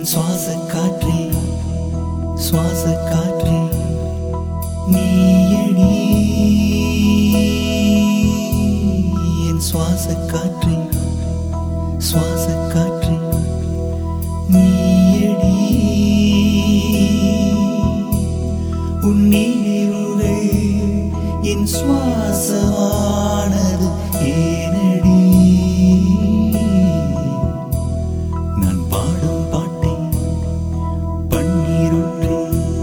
சுவாச காற்றே சுவாச காற்றே நீயடி என் சுவாச காற்றே சுவாச காற்றே நீயடி உன் நினைவுகள் என் சுவாசமானது ஏனடி நான் பாடும் பாட்டை பன்னீருற்றே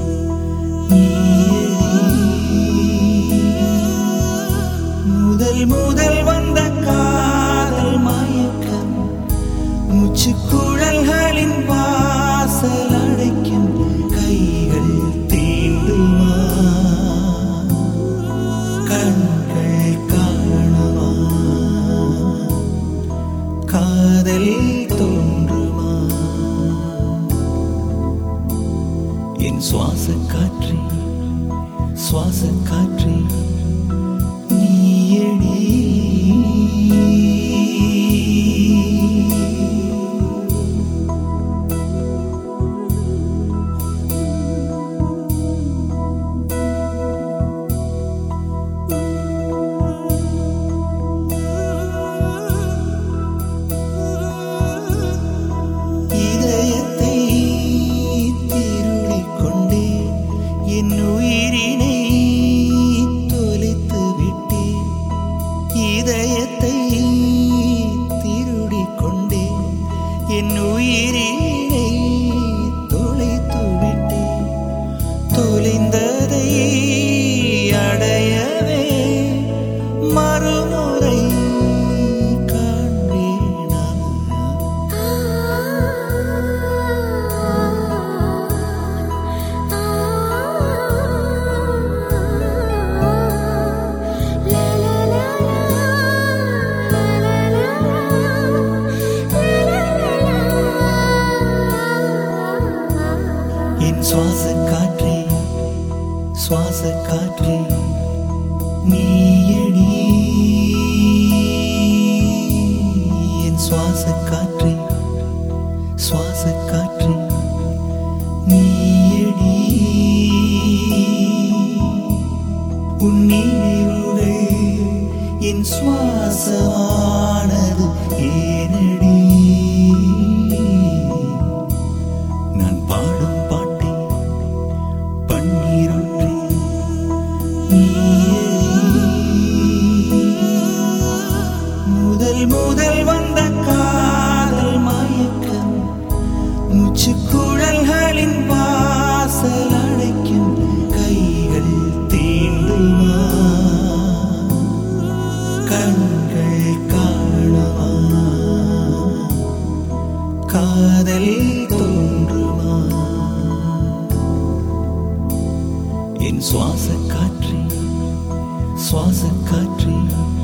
முதல் முதல் வந்த காதல் மயக்கம் மூச்சுக்குழல்களின் வாசல் அடைக்கும் கைகள் தீண்டுமா கண்கள் காணுமா காதல் தோன்றுமா என் சுவாச காற்றே சுவாச காற்றே நீயடி இதயத்தை திருடிக் கொண்டே என் உயிரினை தொலைத்து விட்டேன் இதயத்தை திருடிக் கொண்டே என் உயிரினை தொலைத்து விட்டேன் தொலைந்ததை அடையவே மறுமுறை காண்பேனா என் சுவாச காற்றே சுவாச காற்றே நீயடி என் சுவாச காற்றே சுவாச காற்றே நீயடி உன் நினைவுகள் என் சுவாசமானது ஏனடி நான் பாடும் பாட்டை பன்னீருற்றே முதல் முதல் வந்த காதல் மயக்கம் மூச்சுக்குழல்களின் வாசல் அடைக்கும் கைகள் தீண்டுமா கண்கள் காணுமா காதல் தோன்றுமா என் சுவாச காற்றே சுவாச காற்றே